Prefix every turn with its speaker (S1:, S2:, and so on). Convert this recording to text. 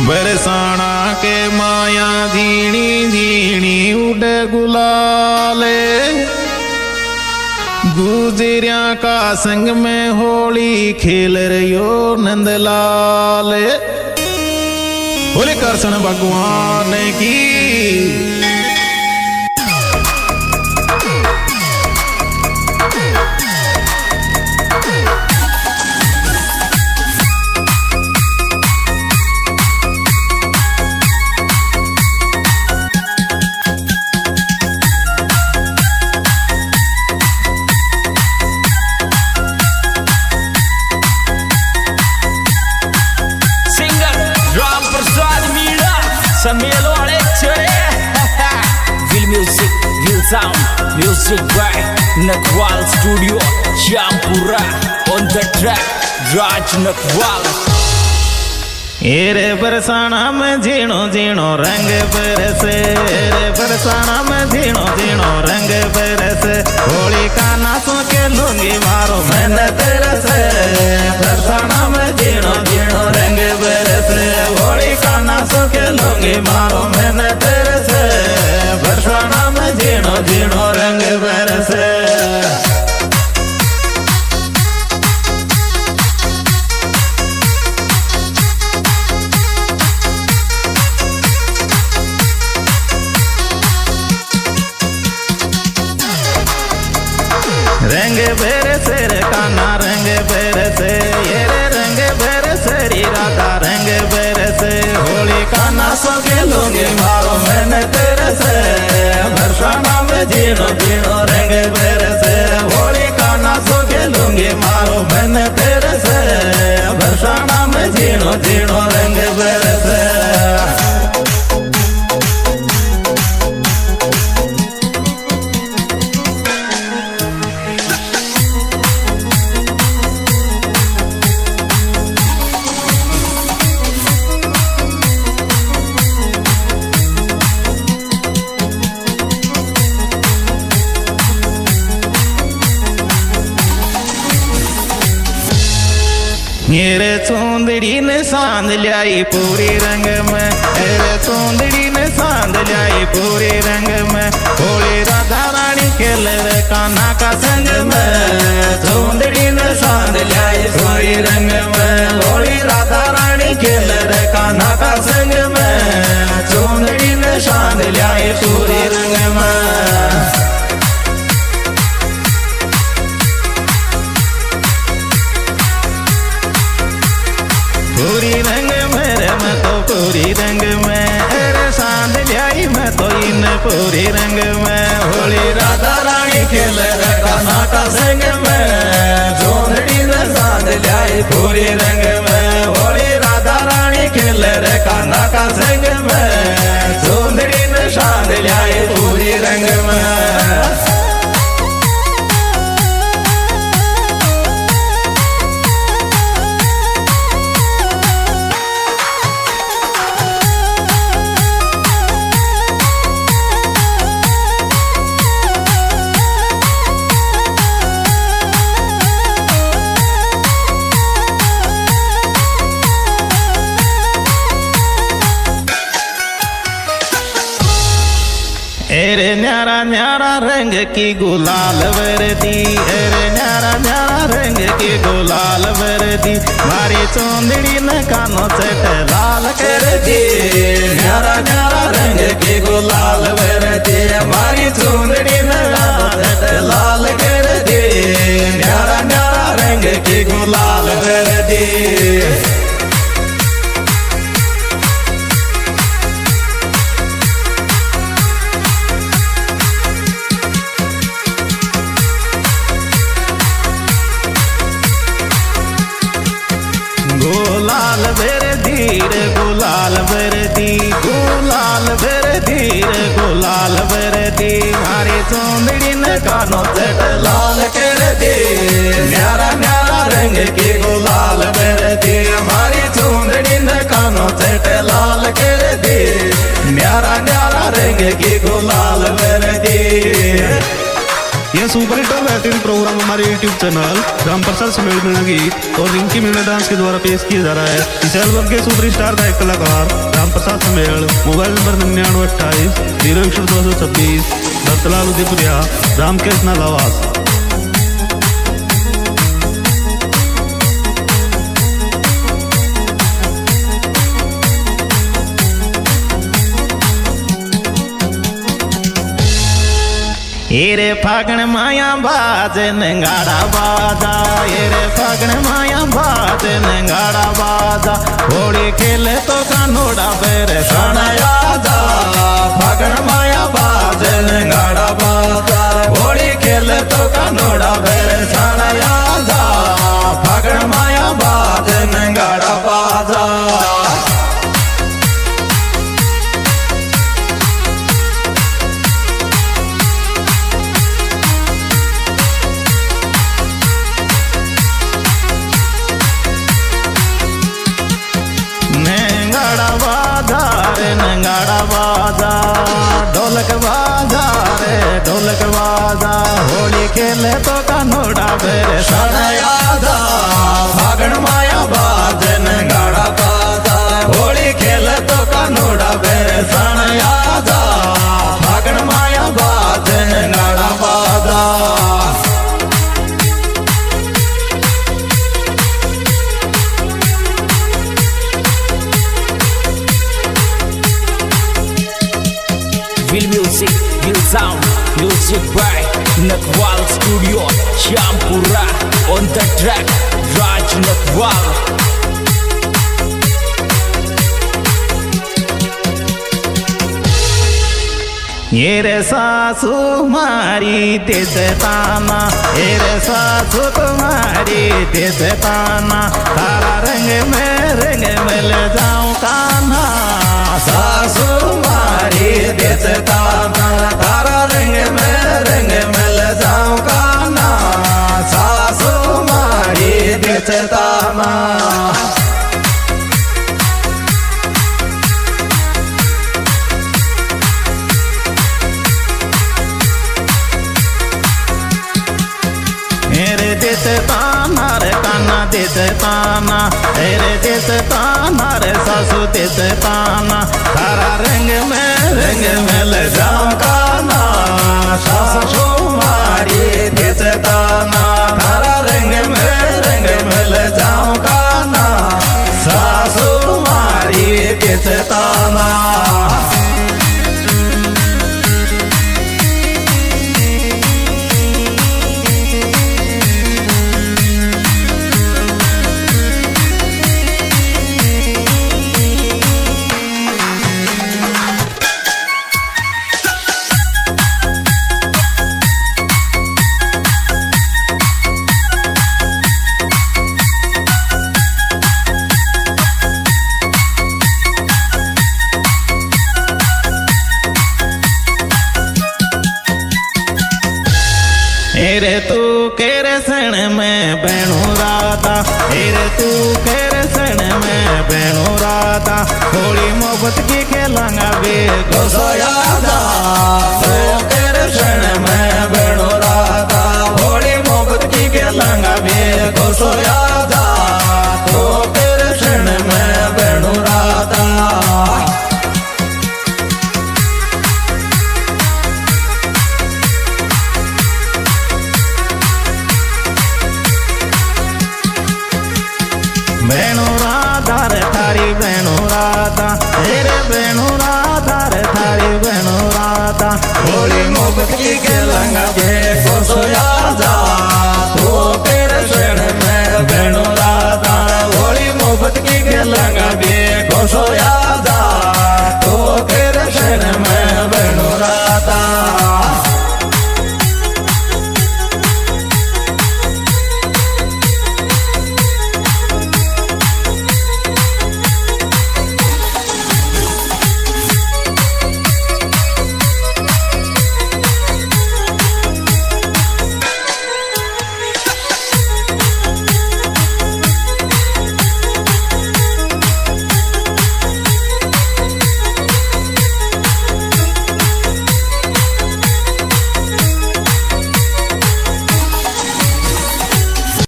S1: बरसाना के माया झीणी झीणी उड़ गुलाले, गुजरिया का संग में होली खेल रहियो नंदलाल। बोले कृष्ण भगवान की।
S2: Samelo ale chore Will music, will sound, music by Nakwal Studio, Jampura. On the track, Raj Nakwal.
S1: रे बरसाना में झीणो झीणो रंग बरसे, रे बरसाना में झीणो झीणो रंग बरसे, होली का नाचो के लूंगी मारो मैंने तेरे से। बरसाना में झीणो झीणो रंग बरसे, होली का नाचो के लूंगी मारो मैंने तेरे से। बरसाना में झीणो झीणो रंग बरसे। रंग बरसे रे कान्हा रंग बरसे, ये रे रंग बरसे री राधा रंग बरसे, होली का नाचो के लूंगी मारो मैंने तेरे से। बरसाना में झीणो झीणो रंग बरसे, होली का नाचो के लूंगी मारो मैंने तेरे से। बरसाना में झीणो झीणो रंग बरसे। मेरे चूंदड़ी ने सांध लाई पूरी रंग में, मेरे चूंदड़ी ने सांध लाई पूरी रंग में, होली राधा रानी खेल रे कान्हा का संग में। चूंदड़ी ने सांध लाई पूरी रंग में, होली राधा रानी खेल रे कान्हा का संग में। चूंदड़ी ने सांध लाई पूरी रंग में। पूरी रंग मेरे मैं तो पूरी रंग में, अरे सांध लाई मैं तो इन पूरी रंग में, होली राधा रानी खेल रे कान्हा का संग में। चूंदड़ी ने सांध लाई पूरी रंग में, होली राधा रानी खेल रे कान्हा का संग में। चूंदड़ी ने सांध लाई पूरी रंग में। अरे न्यारा न्यारा रंग की गुलाल वर्दी, अरे न्यारा न्यारा रंग की गुलाल वर्दी, मारी चूंदड़ी ने कानों चट लाल कर दी। न्यारा न्यारा रंग की गुलाल वर्दी, मारी चूंदड़ी ने कानों चट लाल कर दी। न्यारा न्यारा रंग की गुलाल वर्दी। गुलाल बेर धीर गुलाल बेर दी, गुलाल बेर धीर गुलाल बेर दी, मारी चूंदड़ी ने कानों चट लाल कर दी। न्यारा न्यारा रंग की गुलाल बेर दी, मारी चूंदड़ी ने कानों चट लाल कर दी। न्यारा न्यारा रंग की गुलाल बेर दी।
S3: यह सुपर हिट और बेहतरीन प्रोग्राम हमारे YouTube चैनल रामप्रसाद सुमेल मीणा गीत और रिंकी मीणा डांस के द्वारा पेश किया जा रहा है। इस एल्बम के सुपरस्टार गायक कलाकार रामप्रसाद सुमेल। Mobile number 9928-01226, Duttlal Udaipuriya, Ramkrishna Lavas.
S1: एरे फागण माया बाज नंगाड़ा बाजा, एरे फागण माया बाज नंगाड़ा बाजा, होली खेले तो कानोड़ा बेरे साना यादा। फागण माया बाज नंगाड़ा बाजा, होली खेले तो कानोड़ा बेरे साना यादा। फागण माया बाज नंगाड़ा बाजा। नंगाड़ा बाजा ढोलक बाजा रे ढोलक बाजा, होली खेले तो कानोड़ा बेरे साना यादा। फागण माया बाज नंगाड़ा बाजा, होली खेले तो कानोड़ा बेरे साना यादा। फागण माया बाज नंगाड़ा बाजा।
S2: Will music, will sound, music by Nakwal Studio, Champura. On the track, Raj Nakwal.
S1: ये रे सासू मारी देते ताना, ये रे सासू तुम्हारी देते ताना, तारा रंग में ले जाऊं कान्हा। सासू मारी देते ताना, तारा रंग में ले जाऊं कान्हा। सासू मारी देते ताना। मेरे देते ताना रे कान्हा देते ताना, मेरे देते ताना रे सासू देते ताना, तारा रंग में ले जाऊं कान्हा। सासू मारी देते ताना, तारा रंग में ले जाऊं कान्हा। सासू मारी देते ताना। एरे तू केरे सण में बहनू राधा, एरे तू केरे सण में बहनू राधा, होली मोहब्बत की खेलांगा बे गोसो यादा। तू केरे सण में बहनू राधा, होली मोहब्बत की खेलांगा बे गोसो यादा। तू केरे सण में बहनू राधा। बहनू राधा रे थारी बहनू राधा, तेरे बहनू राधा रे थारी बहनू राधा, होली मोहब्बत की खेलांगा बे गोसो यादा।